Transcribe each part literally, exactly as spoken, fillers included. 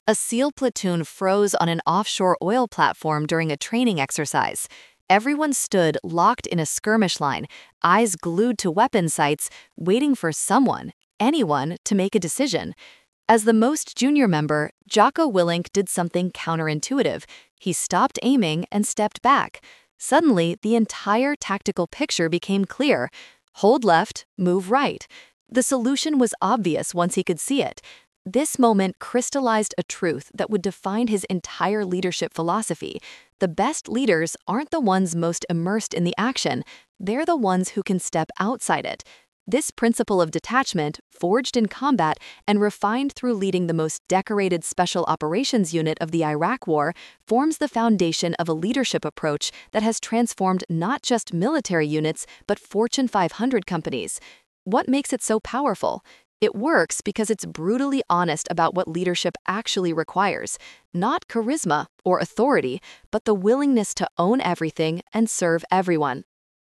A SEAL platoon froze on an offshore oil platform during a training exercise. Everyone stood locked in a skirmish line, eyes glued to weapon sights, waiting for someone, anyone, to make a decision. As the most junior member, Jocko Willink did something counterintuitive. He stopped aiming and stepped back. Suddenly, the entire tactical picture became clear. Hold left, move right. The solution was obvious once he could see it. This moment crystallized a truth that would define his entire leadership philosophy. The best leaders aren't the ones most immersed in the action, they're the ones who can step outside it. This principle of detachment, forged in combat and refined through leading the most decorated Special Operations Unit of the Iraq War, forms the foundation of a leadership approach that has transformed not just military units but Fortune five hundred companies. What makes it so powerful? It works because it's brutally honest about what leadership actually requires, not charisma or authority, but the willingness to own everything and serve everyone.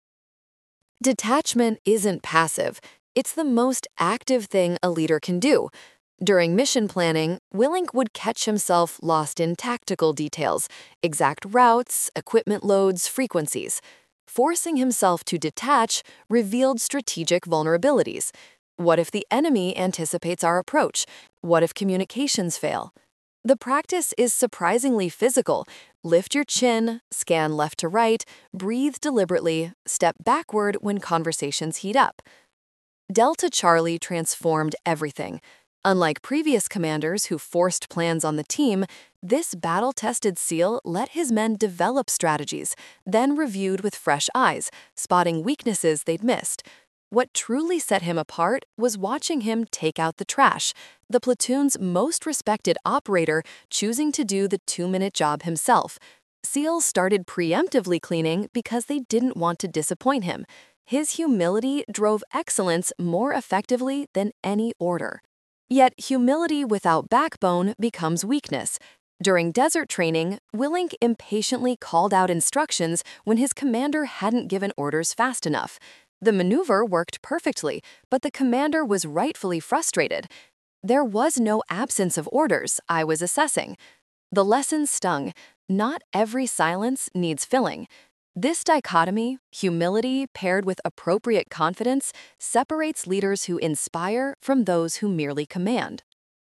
Detachment isn't passive. It's the most active thing a leader can do. During mission planning, Willink would catch himself lost in tactical details, exact routes, equipment loads, frequencies. Forcing himself to detach revealed strategic vulnerabilities. What if the enemy anticipates our approach? What if communications fail? The practice is surprisingly physical. Lift your chin, scan left to right, breathe deliberately, step backward when conversations heat up. Delta Charlie transformed everything. Unlike previous commanders who forced plans on the team, this battle-tested SEAL let his men develop strategies, then reviewed with fresh eyes, spotting weaknesses they'd missed. What truly set him apart was watching him take out the trash, the platoon's most respected operator choosing to do the two-minute job himself. SEALs started preemptively cleaning because they didn't want to disappoint him. His humility drove excellence more effectively than any order. Yet humility without backbone becomes weakness. During desert training, Willink impatiently called out instructions when his commander hadn't given orders fast enough. The maneuver worked perfectly, but the commander was rightfully frustrated. There was no absence of orders, I was assessing. The lesson stung. Not every silence needs filling. This dichotomy, humility paired with appropriate confidence, separates leaders who inspire from those who merely command.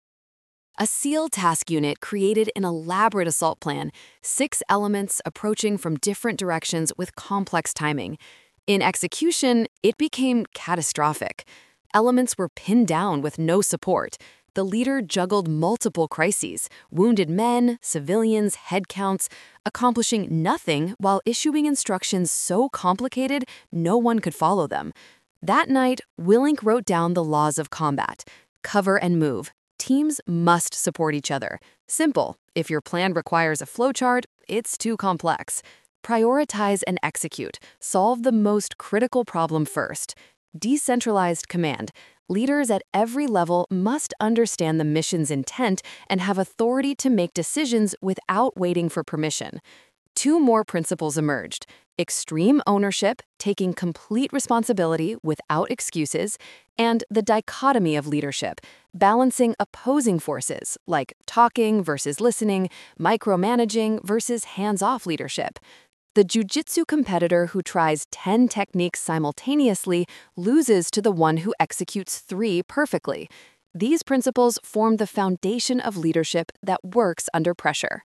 A SEAL task unit created an elaborate assault plan, six elements approaching from different directions with complex timing. In execution, it became catastrophic. Elements were pinned down with no support. The leader juggled multiple crises, wounded men, civilians, headcounts, accomplishing nothing while issuing instructions so complicated no one could follow them. That night, Willink wrote down the laws of combat. Cover and move. Teams must support each other. Simple. If your plan requires a flowchart, it's too complex. Prioritize and execute. Solve the most critical problem first. Decentralized command. Leaders at every level must understand the mission's intent and have authority to make decisions without waiting for permission. Two more principles emerged: extreme ownership, taking complete responsibility without excuses, and the dichotomy of leadership, balancing opposing forces like talking versus listening, micromanaging versus hands-off leadership. The jiu-jitsu competitor who tries ten techniques simultaneously loses to the one who executes three perfectly. These principles form the foundation of leadership that works under pressure.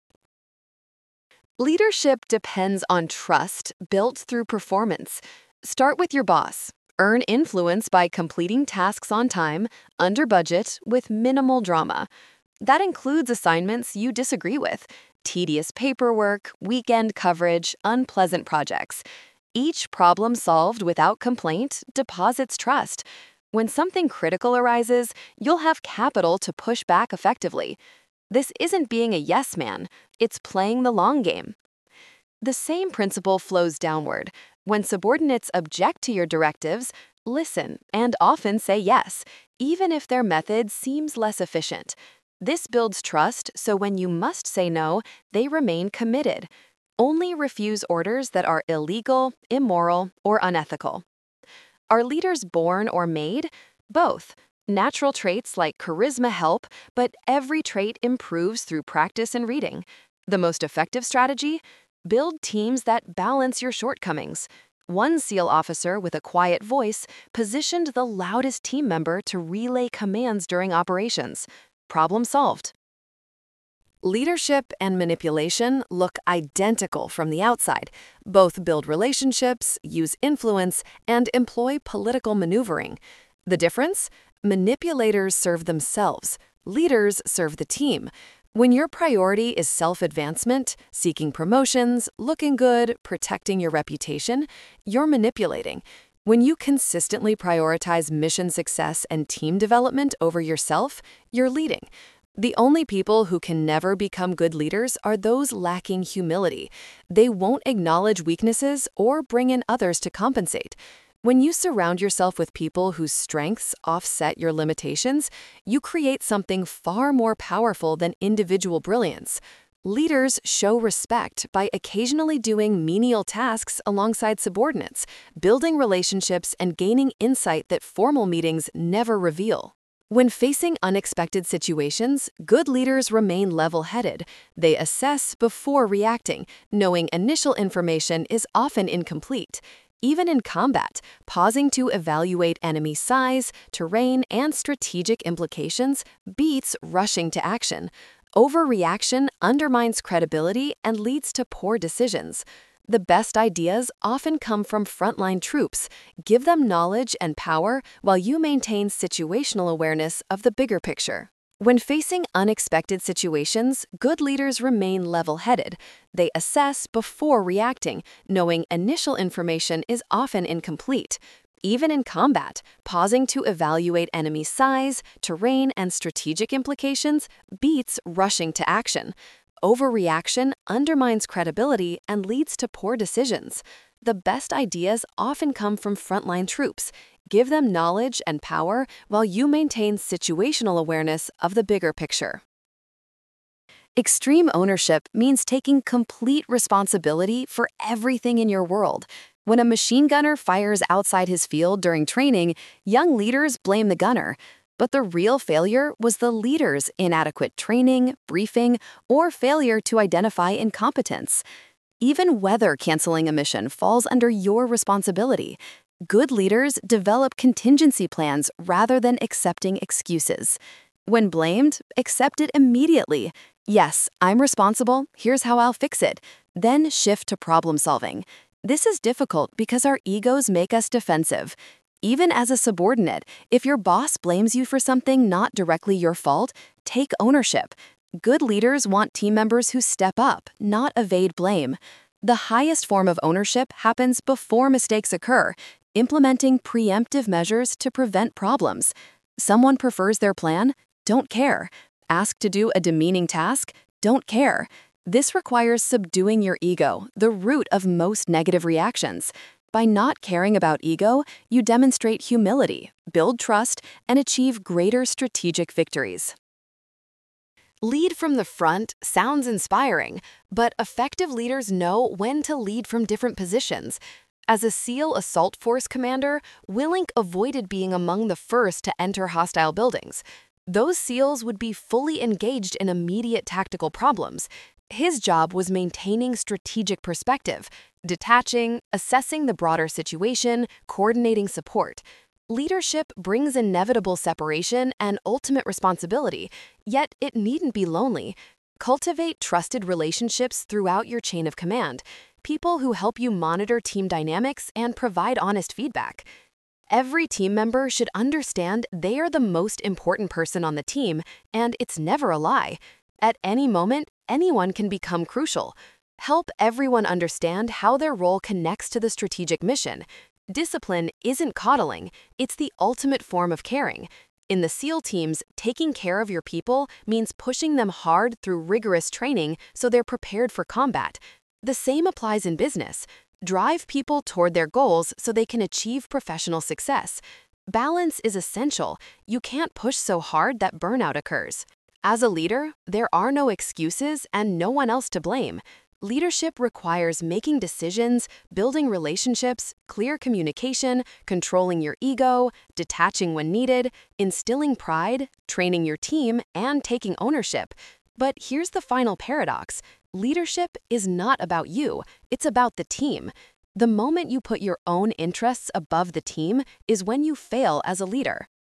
Leadership depends on trust built through performance. Start with your boss. Earn influence by completing tasks on time, under budget, with minimal drama. That includes assignments you disagree with, tedious paperwork, weekend coverage, unpleasant projects. Each problem solved without complaint deposits trust. When something critical arises, you'll have capital to push back effectively. This isn't being a yes man, it's playing the long game. The same principle flows downward. When subordinates object to your directives, listen and often say yes, even if their method seems less efficient. This builds trust so when you must say no, they remain committed. Only refuse orders that are illegal, immoral, or unethical. Are leaders born or made? Both. Natural traits like charisma help, but every trait improves through practice and reading. The most effective strategy? Build teams that balance your shortcomings. One SEAL officer with a quiet voice positioned the loudest team member to relay commands during operations. Problem solved. Leadership and manipulation look identical from the outside. Both build relationships, use influence, and employ political maneuvering. The difference? Manipulators serve themselves. Leaders serve the team. When your priority is self-advancement, seeking promotions, looking good, protecting your reputation, you're manipulating. When you consistently prioritize mission success and team development over yourself, you're leading. The only people who can never become good leaders are those lacking humility. They won't acknowledge weaknesses or bring in others to compensate. When you surround yourself with people whose strengths offset your limitations, you create something far more powerful than individual brilliance. Leaders show respect by occasionally doing menial tasks alongside subordinates, building relationships, and gaining insight that formal meetings never reveal. When facing unexpected situations, good leaders remain level-headed. They assess before reacting, knowing initial information is often incomplete. Even in combat, pausing to evaluate enemy size, terrain, and strategic implications beats rushing to action. Overreaction undermines credibility and leads to poor decisions. The best ideas often come from frontline troops. Give them knowledge and power while you maintain situational awareness of the bigger picture. When facing unexpected situations, good leaders remain level-headed. They assess before reacting, knowing initial information is often incomplete. Even in combat, pausing to evaluate enemy size, terrain, and strategic implications beats rushing to action. Overreaction undermines credibility and leads to poor decisions. The best ideas often come from frontline troops. Give them knowledge and power while you maintain situational awareness of the bigger picture. Extreme ownership means taking complete responsibility for everything in your world. When a machine gunner fires outside his field during training, young leaders blame the gunner. But the real failure was the leader's inadequate training, briefing, or failure to identify incompetence. Even weather canceling a mission falls under your responsibility. Good leaders develop contingency plans rather than accepting excuses. When blamed, accept it immediately. Yes, I'm responsible, here's how I'll fix it. Then shift to problem solving. This is difficult because our egos make us defensive. Even as a subordinate, if your boss blames you for something not directly your fault, take ownership. Good leaders want team members who step up, not evade blame. The highest form of ownership happens before mistakes occur, implementing preemptive measures to prevent problems. Someone prefers their plan? Don't care. Asked to do a demeaning task? Don't care. This requires subduing your ego, the root of most negative reactions. By not caring about ego, you demonstrate humility, build trust, and achieve greater strategic victories. Lead from the front sounds inspiring, but effective leaders know when to lead from different positions. As a SEAL Assault Force commander, Willink avoided being among the first to enter hostile buildings. Those SEALs would be fully engaged in immediate tactical problems. His job was maintaining strategic perspective, detaching, assessing the broader situation, coordinating support. Leadership brings inevitable separation and ultimate responsibility, yet it needn't be lonely. Cultivate trusted relationships throughout your chain of command, people who help you monitor team dynamics and provide honest feedback. Every team member should understand they are the most important person on the team, and it's never a lie. At any moment, anyone can become crucial. Help everyone understand how their role connects to the strategic mission. Discipline isn't coddling, it's the ultimate form of caring. In the SEAL teams, taking care of your people means pushing them hard through rigorous training so they're prepared for combat. The same applies in business. Drive people toward their goals so they can achieve professional success. Balance is essential. You can't push so hard that burnout occurs. As a leader, there are no excuses and no one else to blame. Leadership requires making decisions, building relationships, clear communication, controlling your ego, detaching when needed, instilling pride, training your team, and taking ownership. But here's the final paradox. Leadership is not about you, it's about the team. The moment you put your own interests above the team is when you fail as a leader.